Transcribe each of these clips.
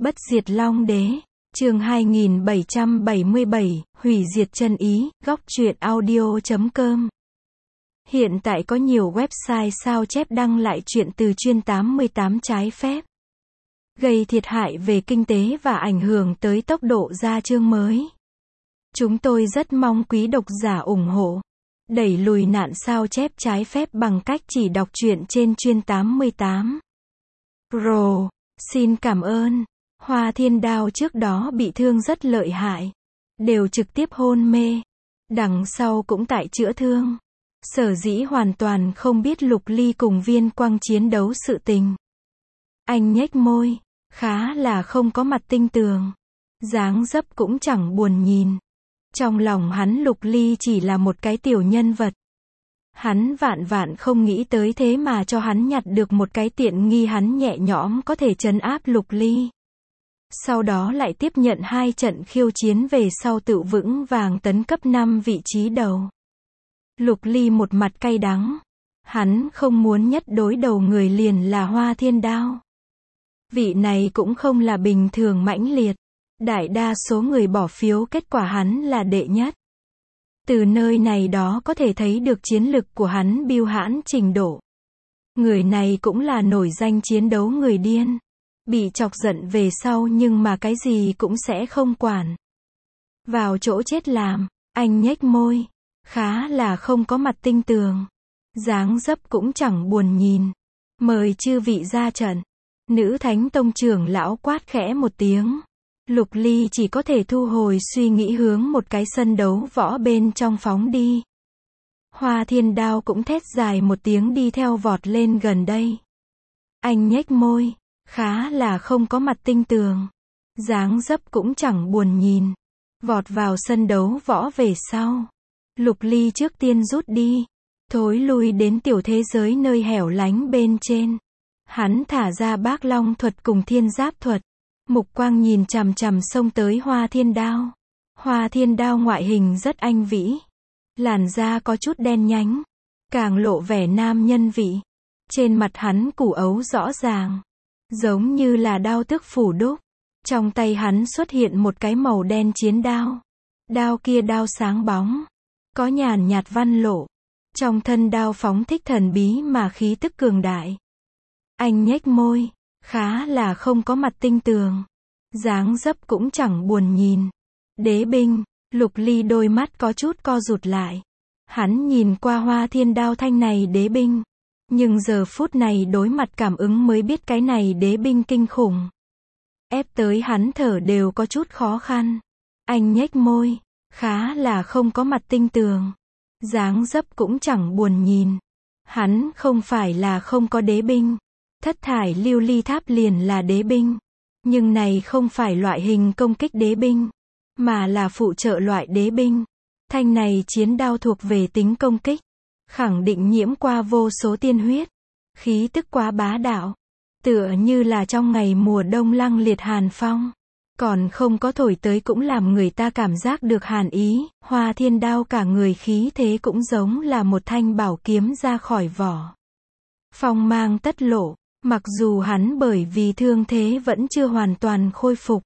Bất diệt Long Đế, chương 2777, hủy diệt chân ý, góc truyện audio.com. Hiện tại có nhiều website sao chép đăng lại chuyện từ chuyên 88 trái phép, gây thiệt hại về kinh tế và ảnh hưởng tới tốc độ ra chương mới. Chúng tôi rất mong quý độc giả ủng hộ, đẩy lùi nạn sao chép trái phép bằng cách chỉ đọc truyện trên chuyên 88. Pro, xin cảm ơn. Hoa Thiên Đao trước đó bị thương rất lợi hại, đều trực tiếp hôn mê, đằng sau cũng tại chữa thương. Sở dĩ hoàn toàn không biết Lục Ly cùng Viên Quang chiến đấu sự tình. Anh nhếch môi, khá là không có mặt tinh tường, dáng dấp cũng chẳng buồn nhìn. Trong lòng hắn Lục Ly chỉ là một cái tiểu nhân vật. Hắn vạn vạn không nghĩ tới thế mà cho hắn nhặt được một cái tiện nghi, hắn nhẹ nhõm có thể trấn áp Lục Ly. Sau đó lại tiếp nhận 2 trận khiêu chiến về sau tự vững vàng tấn cấp 5 vị trí đầu. Lục Ly một mặt cay đắng. Hắn không muốn nhất đối đầu người liền là Hoa Thiên Đao. Vị này cũng không là bình thường mãnh liệt. Đại đa số người bỏ phiếu kết quả hắn là đệ nhất. Từ nơi này đó có thể thấy được chiến lực của hắn bưu hãn trình độ. Người này cũng là nổi danh chiến đấu người điên. Bị chọc giận về sau nhưng mà cái gì cũng sẽ không quản. Vào chỗ chết làm, anh nhếch môi, khá là không có mặt tinh tường. Dáng dấp cũng chẳng buồn nhìn. Mời chư vị ra trận. Nữ Thánh Tông trưởng lão quát khẽ một tiếng. Lục Ly chỉ có thể thu hồi suy nghĩ hướng một cái sân đấu võ bên trong phóng đi. Hoa Thiên Đao cũng thét dài một tiếng đi theo vọt lên gần đây. Anh nhếch môi, khá là không có mặt tinh tường. Dáng dấp cũng chẳng buồn nhìn. Vọt vào sân đấu võ về sau. Lục Ly trước tiên rút đi. Thối lui đến tiểu thế giới nơi hẻo lánh bên trên. Hắn thả ra Bác Long thuật cùng Thiên Giáp thuật. Mục quang nhìn chằm chằm xông tới Hoa Thiên Đao. Hoa Thiên Đao ngoại hình rất anh vĩ. Làn da có chút đen nhánh. Càng lộ vẻ nam nhân vị. Trên mặt hắn củ ấu rõ ràng. Giống như là đao tước phủ đúc. Trong tay hắn xuất hiện một cái màu đen chiến đao. Đao kia đao sáng bóng. Có nhàn nhạt văn lộ. Trong thân đao phóng thích thần bí mà khí tức cường đại. Anh nhếch môi, khá là không có mặt tinh tường. Dáng dấp cũng chẳng buồn nhìn. Đế binh, Lục Ly đôi mắt có chút co rụt lại. Hắn nhìn qua Hoa Thiên Đao thanh này đế binh. Nhưng giờ phút này đối mặt cảm ứng mới biết cái này đế binh kinh khủng. Ép tới hắn thở đều có chút khó khăn. Anh nhếch môi, khá là không có mặt tinh tường. Dáng dấp cũng chẳng buồn nhìn. Hắn không phải là không có đế binh. Thất thải lưu ly tháp liền là đế binh. Nhưng này không phải loại hình công kích đế binh, mà là phụ trợ loại đế binh. Thanh này chiến đao thuộc về tính công kích. Khẳng định nhiễm qua vô số tiên huyết. Khí tức quá bá đạo. Tựa như là trong ngày mùa đông lăng liệt hàn phong. Còn không có thổi tới cũng làm người ta cảm giác được hàn ý. Hoa Thiên Đao cả người khí thế cũng giống là một thanh bảo kiếm ra khỏi vỏ. Phong mang tất lộ. Mặc dù hắn bởi vì thương thế vẫn chưa hoàn toàn khôi phục.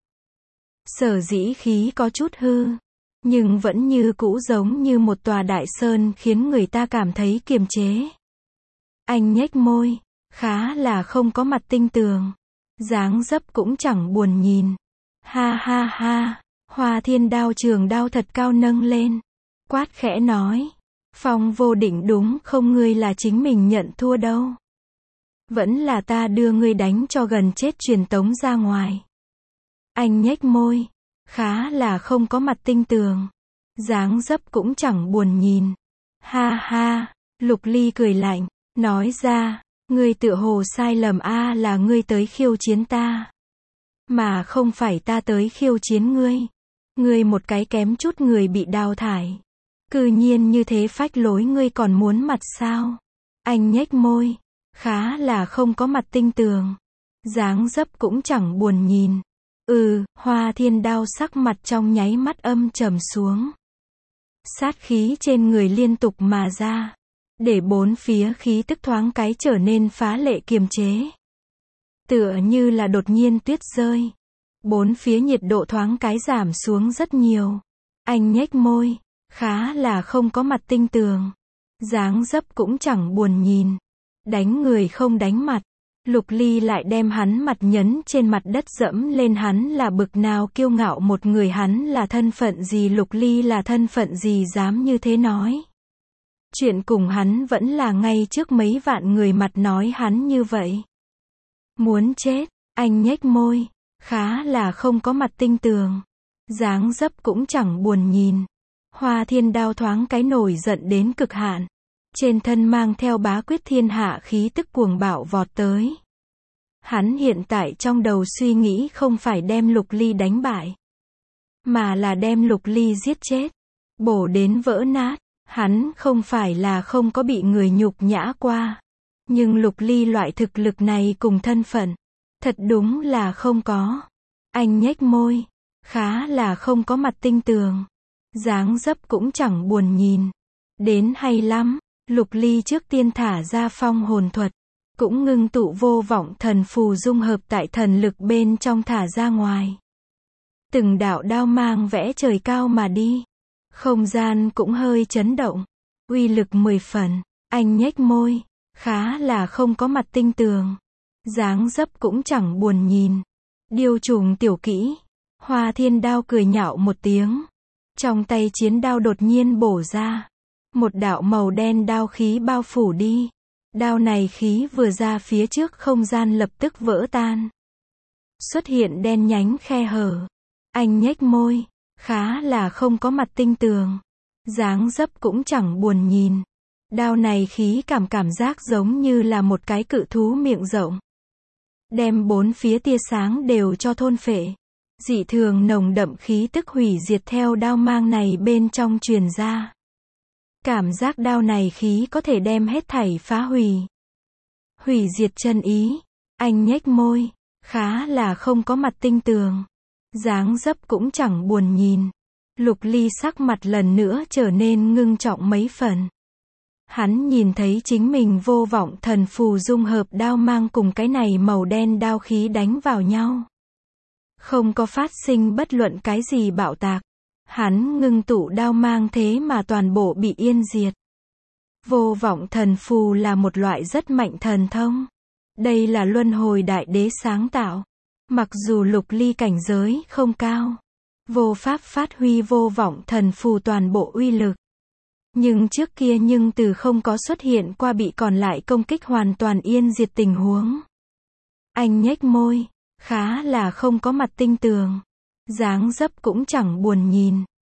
Sở dĩ khí có chút hư. Nhưng vẫn như cũ giống như một tòa đại sơn khiến người ta cảm thấy kiềm chế. Anh nhếch môi, khá là không có mặt tinh tường. Dáng dấp cũng chẳng buồn nhìn. Ha ha ha, Hoa Thiên Đao trường đao thật cao nâng lên. Quát khẽ nói, Phong Vô Định đúng không, ngươi là chính mình nhận thua đâu. Vẫn là ta đưa ngươi đánh cho gần chết truyền tống ra ngoài. Anh nhếch môi, khá là không có mặt tinh tường. Dáng dấp cũng chẳng buồn nhìn. Ha ha, Lục Ly cười lạnh, nói ra, ngươi tựa hồ sai lầm là ngươi tới khiêu chiến ta. Mà không phải ta tới khiêu chiến ngươi. Ngươi một cái kém chút người bị đào thải. Cư nhiên như thế phách lối, ngươi còn muốn mặt sao? Anh nhếch môi, khá là không có mặt tinh tường. Dáng dấp cũng chẳng buồn nhìn. Hoa Thiên Đao sắc mặt trong nháy mắt âm trầm xuống. Sát khí trên người liên tục mà ra. Để bốn phía khí tức thoáng cái trở nên phá lệ kiềm chế. Tựa như là đột nhiên tuyết rơi. Bốn phía nhiệt độ thoáng cái giảm xuống rất nhiều. Anh nhếch môi, khá là không có mặt tinh tường. Dáng dấp cũng chẳng buồn nhìn. Đánh người không đánh mặt. Lục Ly lại đem hắn mặt nhấn trên mặt đất dẫm lên hắn là bực nào kiêu ngạo một người, hắn là thân phận gì, Lục Ly là thân phận gì dám như thế nói. Chuyện cùng hắn vẫn là ngay trước mấy vạn người mặt nói hắn như vậy. Muốn chết, anh nhếch môi, khá là không có mặt tinh tường. Dáng dấp cũng chẳng buồn nhìn. Hoa Thiên Đao thoáng cái nổi giận đến cực hạn. Trên thân mang theo bá quyết thiên hạ khí tức cuồng bạo vọt tới. Hắn hiện tại trong đầu suy nghĩ không phải đem Lục Ly đánh bại, mà là đem Lục Ly giết chết, bổ đến vỡ nát. Hắn không phải là không có bị người nhục nhã qua. Nhưng Lục Ly loại thực lực này cùng thân phận, thật đúng là không có. Anh nhếch môi, khá là không có mặt tinh tường. Dáng dấp cũng chẳng buồn nhìn. Đến hay lắm. Lục Ly trước tiên thả ra phong hồn thuật, cũng ngưng tụ vô vọng thần phù dung hợp tại thần lực bên trong thả ra ngoài. Từng đạo đao mang vẽ trời cao mà đi. Không gian cũng hơi chấn động. Uy lực 10 phần. Anh nhếch môi, khá là không có mặt tinh tường. Dáng dấp cũng chẳng buồn nhìn. Điêu trùng tiểu kỹ. Hoa Thiên Đao cười nhạo một tiếng. Trong tay chiến đao đột nhiên bổ ra. Một đạo màu đen đao khí bao phủ đi. Đao này khí vừa ra phía trước không gian lập tức vỡ tan. Xuất hiện đen nhánh khe hở. Anh nhếch môi, khá là không có mặt tinh tường. Dáng dấp cũng chẳng buồn nhìn. Đao này khí cảm giác giống như là một cái cự thú miệng rộng. Đem bốn phía tia sáng đều cho thôn phệ. Dị thường nồng đậm khí tức hủy diệt theo đao mang này bên trong truyền ra. Cảm giác đao này khí có thể đem hết thảy phá hủy. Hủy diệt chân ý. Anh nhếch môi, khá là không có mặt tinh tường. Dáng dấp cũng chẳng buồn nhìn. Lục Ly sắc mặt lần nữa trở nên ngưng trọng mấy phần. Hắn nhìn thấy chính mình vô vọng thần phù dung hợp đao mang cùng cái này màu đen đao khí đánh vào nhau. Không có phát sinh bất luận cái gì bạo tạc. Hắn ngưng tụ đao mang thế mà toàn bộ bị yên diệt. Vô vọng thần phù là một loại rất mạnh thần thông. Đây là luân hồi đại đế sáng tạo. Mặc dù Lục Ly cảnh giới không cao, vô pháp phát huy vô vọng thần phù toàn bộ uy lực. Nhưng trước kia nhưng từ không có xuất hiện qua bị còn lại công kích hoàn toàn yên diệt tình huống. Anh nhếch môi, khá là không có mặt tinh tường. Dáng dấp cũng chẳng buồn nhìn.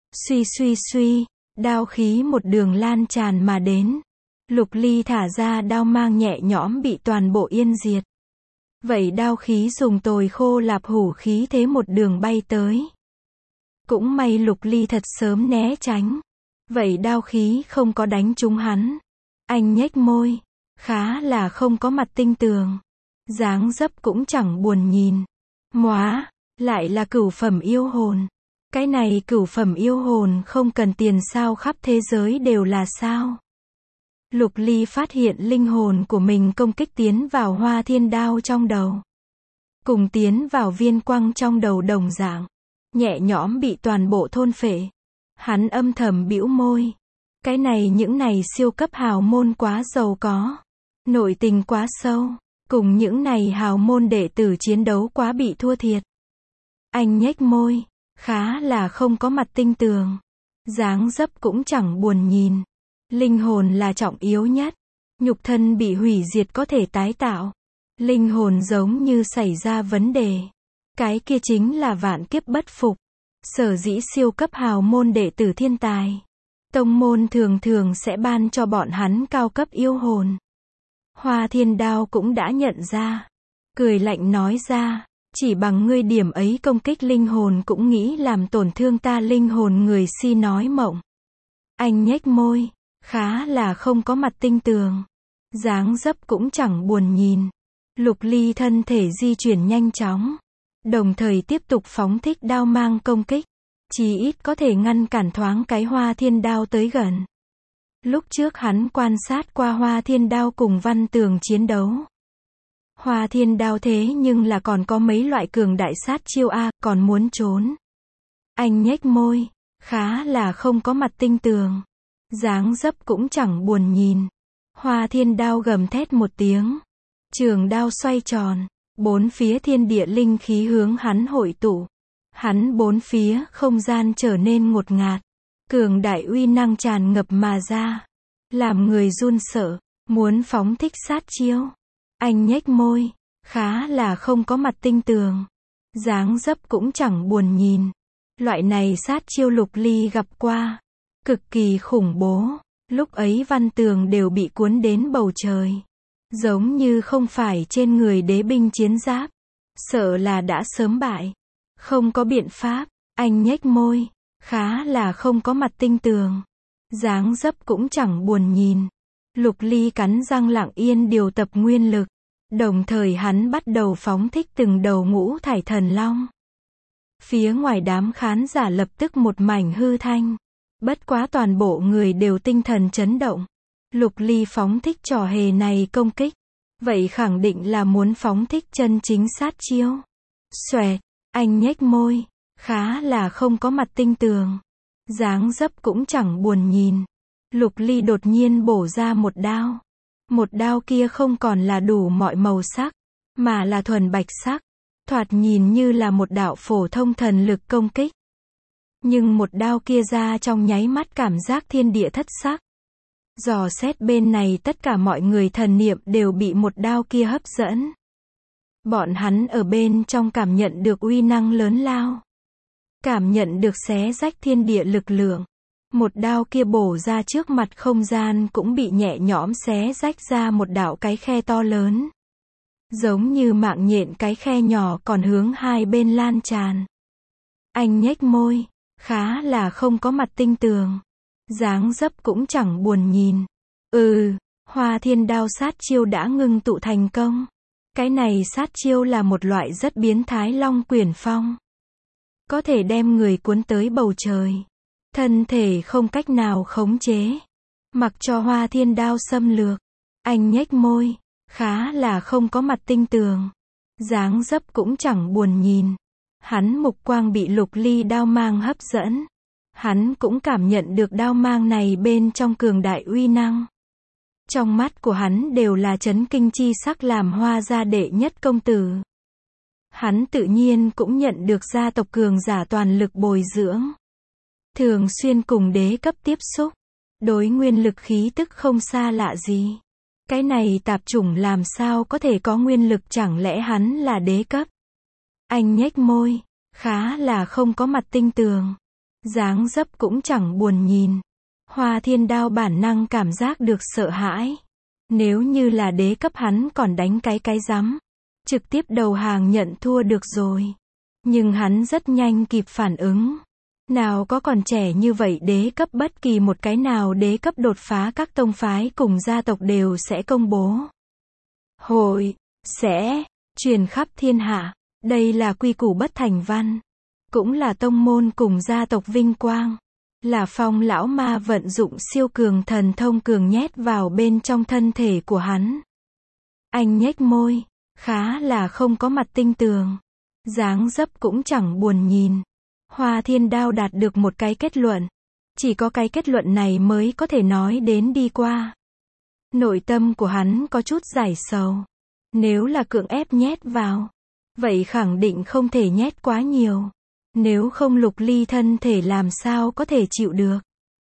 Suy, đao khí một đường lan tràn mà đến. Lục Ly thả ra đao mang nhẹ nhõm bị toàn bộ yên diệt. Vậy đao khí dùng tồi khô lạp hủ khí thế một đường bay tới. Cũng may Lục Ly thật sớm né tránh. Vậy đao khí không có đánh trúng hắn. Anh nhếch môi, khá là không có mặt tinh tường. Dáng dấp cũng chẳng buồn nhìn. Móa, lại là cửu phẩm yêu hồn. Cái này cửu phẩm yêu hồn không cần tiền sao, khắp thế giới đều là sao. Lục Ly phát hiện linh hồn của mình công kích tiến vào Hoa Thiên Đao trong đầu. Cùng tiến vào viên quang trong đầu đồng dạng. Nhẹ nhõm bị toàn bộ thôn phệ. Hắn âm thầm bĩu môi. Cái này những này siêu cấp hào môn quá giàu có. Nội tình quá sâu. Cùng những này hào môn đệ tử chiến đấu quá bị thua thiệt. Anh nhếch môi, khá là không có mặt tinh tường. Dáng dấp cũng chẳng buồn nhìn. Linh hồn là trọng yếu nhất. Nhục thân bị hủy diệt có thể tái tạo. Linh hồn giống như xảy ra vấn đề. Cái kia chính là vạn kiếp bất phục. Sở dĩ siêu cấp hào môn đệ tử thiên tài. Tông môn thường thường sẽ ban cho bọn hắn cao cấp yêu hồn. Hoa Thiên Đao cũng đã nhận ra. Cười lạnh nói ra. Chỉ bằng ngươi điểm ấy công kích linh hồn cũng nghĩ làm tổn thương ta linh hồn, người si nói mộng. Anh nhếch môi, khá là không có mặt tinh tường. Dáng dấp cũng chẳng buồn nhìn. Lục Ly thân thể di chuyển nhanh chóng. Đồng thời tiếp tục phóng thích đao mang công kích. Chí ít có thể ngăn cản thoáng cái Hoa Thiên Đao tới gần. Lúc trước hắn quan sát qua Hoa Thiên Đao cùng Văn Tường chiến đấu. Hoa Thiên Đao thế nhưng là còn có mấy loại cường đại sát chiêu a, còn muốn trốn. Anh nhếch môi, khá là không có mặt tinh tường. Dáng dấp cũng chẳng buồn nhìn. Hoa Thiên Đao gầm thét một tiếng. Trường đao xoay tròn. Bốn phía thiên địa linh khí hướng hắn hội tụ. Hắn bốn phía không gian trở nên ngột ngạt. Cường đại uy năng tràn ngập mà ra. Làm người run sợ. Muốn phóng thích sát chiêu. Anh nhếch môi. Khá là không có mặt tinh tường. Dáng dấp cũng chẳng buồn nhìn. Loại này sát chiêu Lục Ly gặp qua. Cực kỳ khủng bố. Lúc ấy văn tường đều bị cuốn đến bầu trời. Giống như không phải trên người đế binh chiến giáp. Sợ là đã sớm bại. Không có biện pháp. Anh nhếch môi. Khá là không có mặt tinh tường. Dáng dấp cũng chẳng buồn nhìn. Lục Ly cắn răng lặng yên điều tập nguyên lực. Đồng thời hắn bắt đầu phóng thích từng đầu ngũ thải thần long. Phía ngoài đám khán giả lập tức một mảnh hư thanh. Bất quá toàn bộ người đều tinh thần chấn động. Lục Ly phóng thích trò hề này công kích. Vậy khẳng định là muốn phóng thích chân chính sát chiêu. Xoẹt, anh nhếch môi. Khá là không có mặt tinh tường. Dáng dấp cũng chẳng buồn nhìn. Lục Ly đột nhiên bổ ra một đao. Một đao kia không còn là đủ mọi màu sắc, mà là thuần bạch sắc. Thoạt nhìn như là một đạo phổ thông thần lực công kích. Nhưng một đao kia ra trong nháy mắt cảm giác thiên địa thất sắc. Dò xét bên này tất cả mọi người thần niệm đều bị một đao kia hấp dẫn. Bọn hắn ở bên trong cảm nhận được uy năng lớn lao. Cảm nhận được xé rách thiên địa lực lượng. Một đao kia bổ ra trước mặt không gian cũng bị nhẹ nhõm xé rách ra một đạo cái khe to lớn. Giống như mạng nhện cái khe nhỏ còn hướng hai bên lan tràn. Anh nhếch môi. Khá là không có mặt tinh tường. Dáng dấp cũng chẳng buồn nhìn. Hoa Thiên Đao sát chiêu đã ngưng tụ thành công. Cái này sát chiêu là một loại rất biến thái long quyển phong. Có thể đem người cuốn tới bầu trời. Thân thể không cách nào khống chế. Mặc cho Hoa Thiên Đao xâm lược. Anh nhếch môi. Khá là không có mặt tinh tường. Dáng dấp cũng chẳng buồn nhìn. Hắn mục quang bị Lục Ly đao mang hấp dẫn. Hắn cũng cảm nhận được đao mang này bên trong cường đại uy năng. Trong mắt của hắn đều là chấn kinh chi sắc, làm Hoa gia đệ nhất công tử. Hắn tự nhiên cũng nhận được gia tộc cường giả toàn lực bồi dưỡng. Thường xuyên cùng đế cấp tiếp xúc. Đối nguyên lực khí tức không xa lạ gì. Cái này tạp chủng làm sao có thể có nguyên lực, chẳng lẽ hắn là đế cấp? Anh nhếch môi. Khá là không có mặt tinh tường. Dáng dấp cũng chẳng buồn nhìn. Hoa Thiên Đao bản năng cảm giác được sợ hãi. Nếu như là đế cấp hắn còn đánh cái rắm. Trực tiếp đầu hàng nhận thua được rồi. Nhưng hắn rất nhanh kịp phản ứng. Nào có còn trẻ như vậy đế cấp, bất kỳ một cái nào đế cấp đột phá các tông phái cùng gia tộc đều sẽ công bố. Hội, sẽ, truyền khắp thiên hạ. Đây là quy củ bất thành văn. Cũng là tông môn cùng gia tộc vinh quang. Là Phong lão ma vận dụng siêu cường thần thông cường nhét vào bên trong thân thể của hắn. Anh nhếch môi. Khá là không có mặt tinh tường. Dáng dấp cũng chẳng buồn nhìn. Hoa Thiên Đao đạt được một cái kết luận. Chỉ có cái kết luận này mới có thể nói đến đi qua. Nội tâm của hắn có chút giải sầu. Nếu là cưỡng ép nhét vào, vậy khẳng định không thể nhét quá nhiều. Nếu không Lục Ly thân thể làm sao có thể chịu được.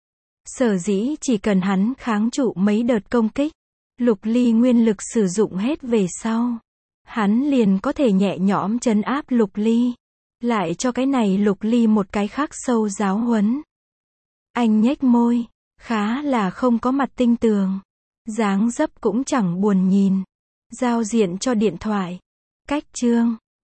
Sở dĩ chỉ cần hắn kháng trụ mấy đợt công kích, Lục Ly nguyên lực sử dụng hết về sau, hắn liền có thể nhẹ nhõm trấn áp Lục Ly. Lại cho cái này Lục Ly một cái khắc sâu giáo huấn. Anh nhếch môi. Khá là không có mặt tinh tường. Dáng dấp cũng chẳng buồn nhìn. Giao diện cho điện thoại. Cách chương